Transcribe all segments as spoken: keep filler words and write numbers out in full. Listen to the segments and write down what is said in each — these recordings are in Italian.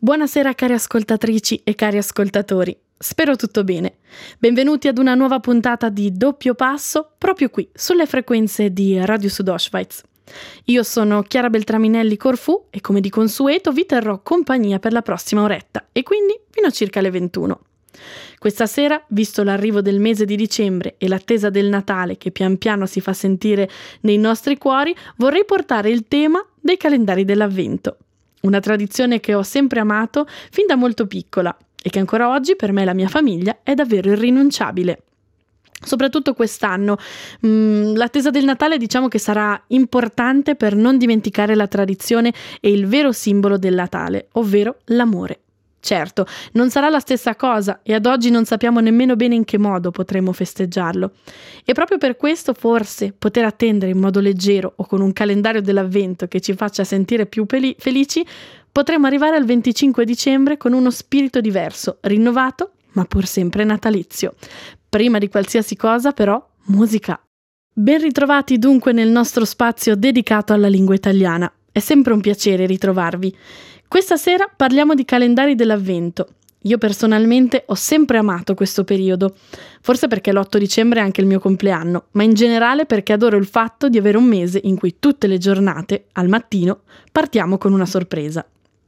Buonasera cari ascoltatrici e cari ascoltatori, spero tutto bene. Benvenuti ad una nuova puntata di Doppio Passo proprio qui, sulle frequenze di Radio Südostschweiz. Io sono Chiara Beltraminelli Corfù e come di consueto vi terrò compagnia per la prossima oretta e quindi fino a circa le ventuno. Questa sera, visto l'arrivo del mese di dicembre e l'attesa del Natale che pian piano si fa sentire nei nostri cuori, vorrei portare il tema dei calendari dell'Avvento. Una tradizione che ho sempre amato fin da molto piccola e che ancora oggi per me e la mia famiglia è davvero irrinunciabile. Soprattutto quest'anno, mh, l'attesa del Natale diciamo che sarà importante per non dimenticare la tradizione e il vero simbolo del Natale, ovvero l'amore. Certo, non sarà la stessa cosa e ad oggi non sappiamo nemmeno bene in che modo potremo festeggiarlo. E proprio per questo forse poter attendere in modo leggero o con un calendario dell'Avvento che ci faccia sentire più peli- felici, potremo arrivare al venticinque dicembre con uno spirito diverso, rinnovato, ma pur sempre natalizio. Prima di qualsiasi cosa però, musica. Ben ritrovati dunque nel nostro spazio dedicato alla lingua italiana. È sempre un piacere ritrovarvi. Questa sera parliamo di calendari dell'Avvento. Io personalmente ho sempre amato questo periodo, forse perché l'otto dicembre è anche il mio compleanno, ma in generale perché adoro il fatto di avere un mese in cui tutte le giornate, al mattino, partiamo con una sorpresa.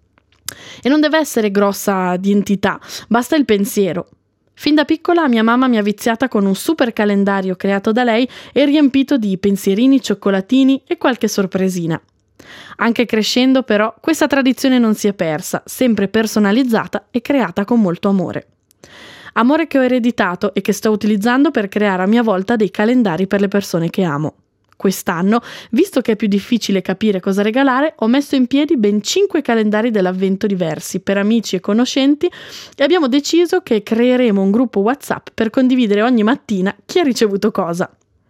E non deve essere grossa di entità, basta il pensiero. Fin da piccola mia mamma mi ha viziata con un super calendario creato da lei e riempito di pensierini, cioccolatini e qualche sorpresina. Anche crescendo però questa tradizione non si è persa, sempre personalizzata e creata con molto amore. Amore che ho ereditato e che sto utilizzando per creare a mia volta dei calendari per le persone che amo. Quest'anno, visto che è più difficile capire cosa regalare, ho messo in piedi ben cinque calendari dell'Avvento diversi per amici e conoscenti e abbiamo deciso che creeremo un gruppo WhatsApp per condividere ogni mattina chi ha ricevuto cosa.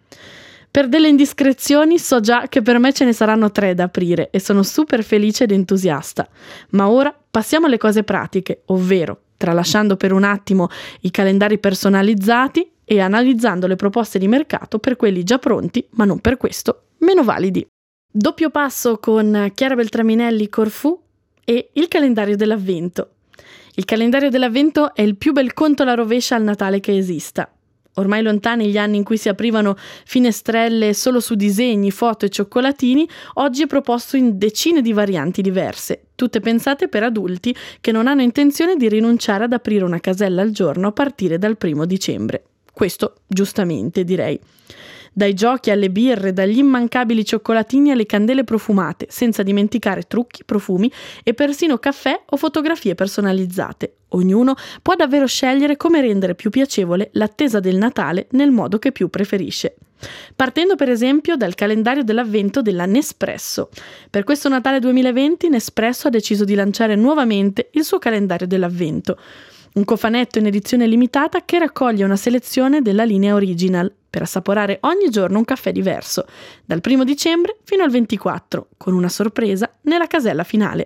Per delle indiscrezioni so già che per me ce ne saranno tre da aprire e sono super felice ed entusiasta. Ma ora passiamo alle cose pratiche, ovvero tralasciando per un attimo i calendari personalizzati e analizzando le proposte di mercato per quelli già pronti, ma non per questo meno validi. Doppio passo con Chiara Beltraminelli Corfù e il calendario dell'Avvento. Il calendario dell'Avvento è il più bel conto alla rovescia al Natale che esista. Ormai lontani gli anni in cui si aprivano finestrelle solo su disegni, foto e cioccolatini, oggi è proposto in decine di varianti diverse, tutte pensate per adulti che non hanno intenzione di rinunciare ad aprire una casella al giorno a partire dal primo dicembre. Questo giustamente, direi. Dai giochi alle birre, dagli immancabili cioccolatini alle candele profumate, senza dimenticare trucchi, profumi e persino caffè o fotografie personalizzate. Ognuno può davvero scegliere come rendere più piacevole l'attesa del Natale nel modo che più preferisce. Partendo per esempio dal calendario dell'Avvento della Nespresso. Per questo Natale duemilaventi Nespresso ha deciso di lanciare nuovamente il suo calendario dell'Avvento. Un cofanetto in edizione limitata che raccoglie una selezione della linea Original per assaporare ogni giorno un caffè diverso, dal primo dicembre fino al ventiquattro, con una sorpresa nella casella finale.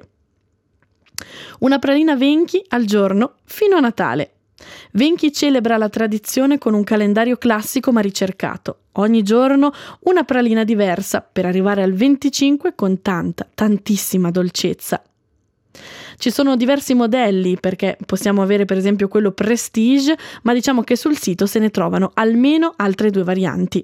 Una pralina Venchi al giorno fino a Natale. Venchi celebra la tradizione con un calendario classico ma ricercato. Ogni giorno una pralina diversa per arrivare al venticinque con tanta, tantissima dolcezza. Ci sono diversi modelli perché possiamo avere per esempio quello Prestige, ma diciamo che sul sito se ne trovano almeno altre due varianti.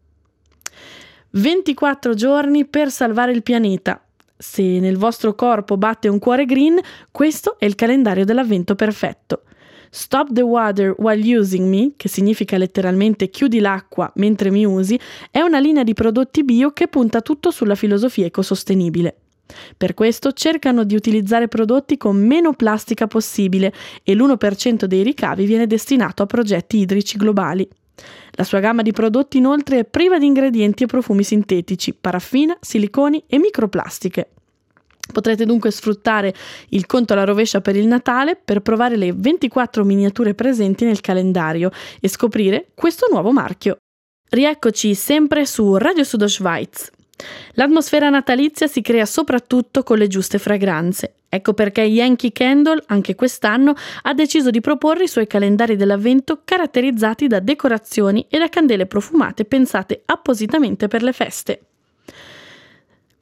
ventiquattro giorni per salvare il pianeta. Se nel vostro corpo batte un cuore green, questo è il calendario dell'Avvento perfetto. Stop the water while using me, che significa letteralmente chiudi l'acqua mentre mi usi, è una linea di prodotti bio che punta tutto sulla filosofia ecosostenibile. Per questo cercano di utilizzare prodotti con meno plastica possibile e l'uno per cento dei ricavi viene destinato a progetti idrici globali. La sua gamma di prodotti inoltre è priva di ingredienti e profumi sintetici, paraffina, siliconi e microplastiche. Potrete dunque sfruttare il conto alla rovescia per il Natale per provare le ventiquattro miniature presenti nel calendario e scoprire questo nuovo marchio. Rieccoci sempre su Radio Südostschweiz. L'atmosfera natalizia si crea soprattutto con le giuste fragranze. Ecco perché Yankee Candle, anche quest'anno, ha deciso di proporre i suoi calendari dell'Avvento caratterizzati da decorazioni e da candele profumate pensate appositamente per le feste.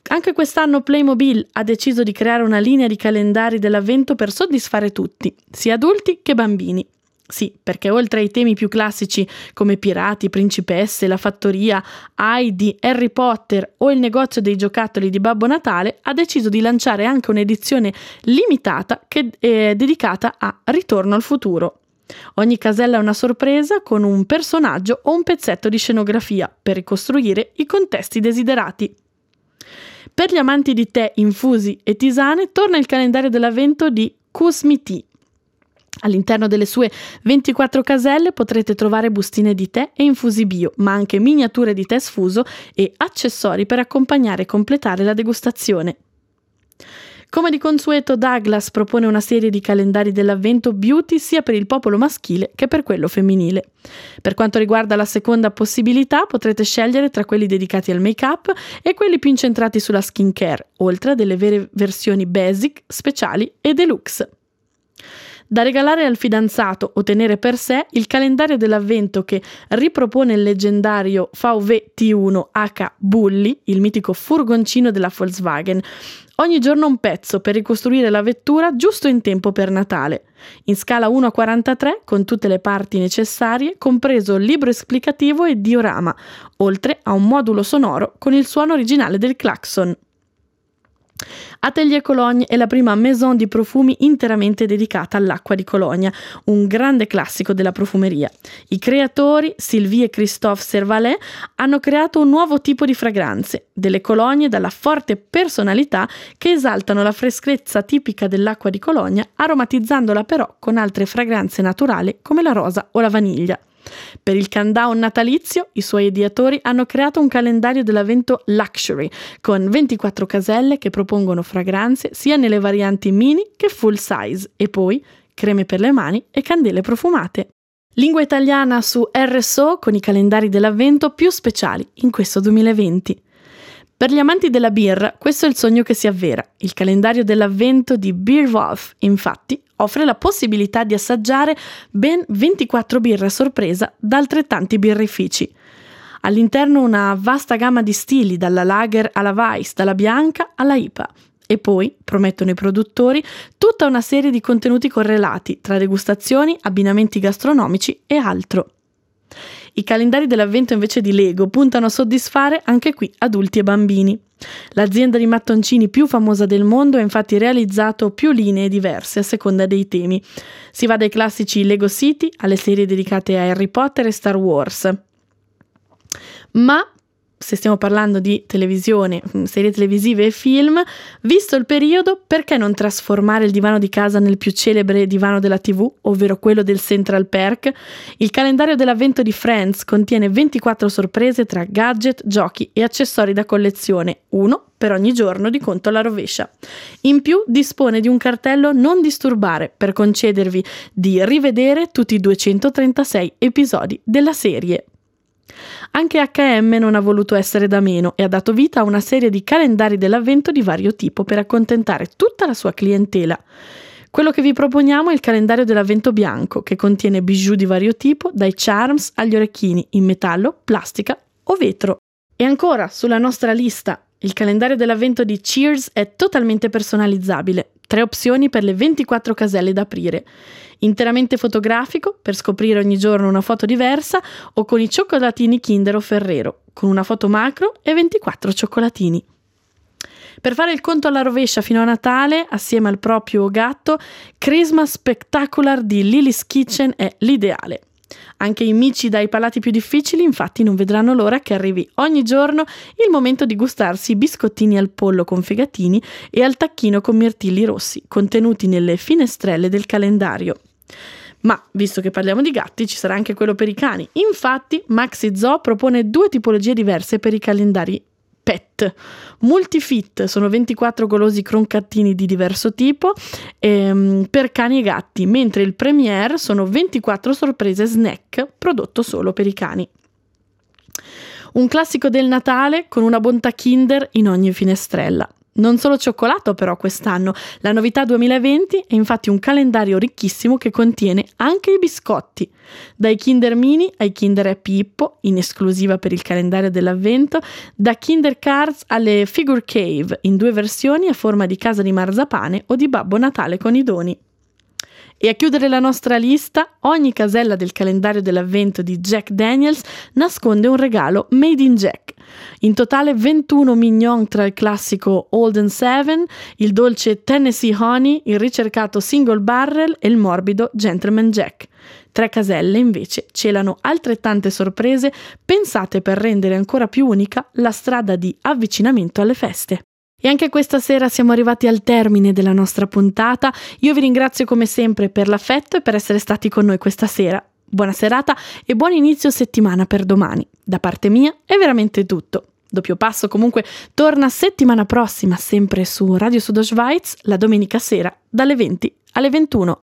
Anche quest'anno Playmobil ha deciso di creare una linea di calendari dell'avvento per soddisfare tutti, sia adulti che bambini. Sì, perché oltre ai temi più classici come pirati, principesse, la fattoria, Heidi, Harry Potter o il negozio dei giocattoli di Babbo Natale, ha deciso di lanciare anche un'edizione limitata che è dedicata a Ritorno al futuro. Ogni casella è una sorpresa con un personaggio o un pezzetto di scenografia per ricostruire i contesti desiderati. Per gli amanti di tè, infusi e tisane torna il calendario dell'avvento di Kusmi Tea. All'interno delle sue ventiquattro caselle potrete trovare bustine di tè e infusi bio, ma anche miniature di tè sfuso e accessori per accompagnare e completare la degustazione. Come di consueto, Douglas propone una serie di calendari dell'avvento beauty sia per il popolo maschile che per quello femminile. Per quanto riguarda la seconda possibilità, potrete scegliere tra quelli dedicati al make-up e quelli più incentrati sulla skincare, oltre a delle vere versioni basic, speciali e deluxe. Da regalare al fidanzato o tenere per sé, il calendario dell'avvento che ripropone il leggendario V W T uno H Bully, il mitico furgoncino della Volkswagen. Ogni giorno un pezzo per ricostruire la vettura giusto in tempo per Natale. In scala uno a quarantatré, con tutte le parti necessarie, compreso libro esplicativo e diorama, oltre a un modulo sonoro con il suono originale del clacson. Atelier Cologne è la prima maison di profumi interamente dedicata all'acqua di Colonia, un grande classico della profumeria. I creatori, Sylvie e Christophe Servalet, hanno creato un nuovo tipo di fragranze, delle colonie dalla forte personalità che esaltano la freschezza tipica dell'acqua di Colonia, aromatizzandola però con altre fragranze naturali come la rosa o la vaniglia. Per il countdown natalizio, i suoi ideatori hanno creato un calendario dell'avvento luxury, con ventiquattro caselle che propongono fragranze sia nelle varianti mini che full size, e poi creme per le mani e candele profumate. Lingua italiana su R S O con i calendari dell'avvento più speciali in questo duemilaventi. Per gli amanti della birra, questo è il sogno che si avvera. Il calendario dell'avvento di Beerwolf, infatti, offre la possibilità di assaggiare ben ventiquattro birre a sorpresa da altrettanti birrifici. All'interno una vasta gamma di stili, dalla lager alla Weiss, dalla bianca alla I P A. E poi, promettono i produttori, tutta una serie di contenuti correlati, tra degustazioni, abbinamenti gastronomici e altro. I calendari dell'avvento invece di Lego puntano a soddisfare anche qui adulti e bambini. L'azienda di mattoncini più famosa del mondo ha infatti realizzato più linee diverse a seconda dei temi. Si va dai classici Lego City alle serie dedicate a Harry Potter e Star Wars. Ma se stiamo parlando di televisione, serie televisive e film, visto il periodo, perché non trasformare il divano di casa nel più celebre divano della tivù, ovvero quello del Central Perk? Il calendario dell'avvento di Friends contiene ventiquattro sorprese tra gadget, giochi e accessori da collezione, uno per ogni giorno di conto alla rovescia. In più dispone di un cartello non disturbare per concedervi di rivedere tutti i duecentotrentasei episodi della serie. Anche acca e emme non ha voluto essere da meno e ha dato vita a una serie di calendari dell'avvento di vario tipo per accontentare tutta la sua clientela. Quello che vi proponiamo è il calendario dell'avvento bianco, che contiene bijou di vario tipo, dai charms agli orecchini in metallo, plastica o vetro. E ancora, sulla nostra lista, il calendario dell'avvento di Cheers è totalmente personalizzabile. Tre opzioni per le ventiquattro caselle da aprire. Interamente fotografico, per scoprire ogni giorno una foto diversa, o con i cioccolatini Kinder o Ferrero, con una foto macro e ventiquattro cioccolatini. Per fare il conto alla rovescia fino a Natale, assieme al proprio gatto, Christmas Spectacular di Lily's Kitchen è l'ideale. Anche i mici dai palati più difficili infatti non vedranno l'ora che arrivi ogni giorno il momento di gustarsi i biscottini al pollo con fegatini e al tacchino con mirtilli rossi, contenuti nelle finestrelle del calendario. Ma, visto che parliamo di gatti, ci sarà anche quello per i cani. Infatti, Maxi Zoo propone due tipologie diverse per i calendari pet. Multifit sono ventiquattro golosi croccantini di diverso tipo ehm, per cani e gatti, mentre il Premier sono ventiquattro sorprese snack prodotto solo per i cani. Un classico del Natale con una bontà Kinder in ogni finestrella. Non solo cioccolato però quest'anno, la novità duemilaventi è infatti un calendario ricchissimo che contiene anche i biscotti. Dai Kinder Mini ai Kinder Happy Hippo, in esclusiva per il calendario dell'avvento, da Kinder Cards alle Figure Cave, in due versioni a forma di casa di marzapane o di Babbo Natale con i doni. E a chiudere la nostra lista, ogni casella del calendario dell'avvento di Jack Daniels nasconde un regalo made in Jack. In totale ventuno mignon tra il classico Holden Seven, il dolce Tennessee Honey, il ricercato Single Barrel e il morbido Gentleman Jack. Tre caselle invece celano altrettante sorprese pensate per rendere ancora più unica la strada di avvicinamento alle feste. E anche questa sera siamo arrivati al termine della nostra puntata. Io vi ringrazio come sempre per l'affetto e per essere stati con noi questa sera. Buona serata e buon inizio settimana per domani. Da parte mia è veramente tutto. Doppio Passo comunque torna settimana prossima sempre su Radio Südostschweiz la domenica sera dalle venti alle ventuno.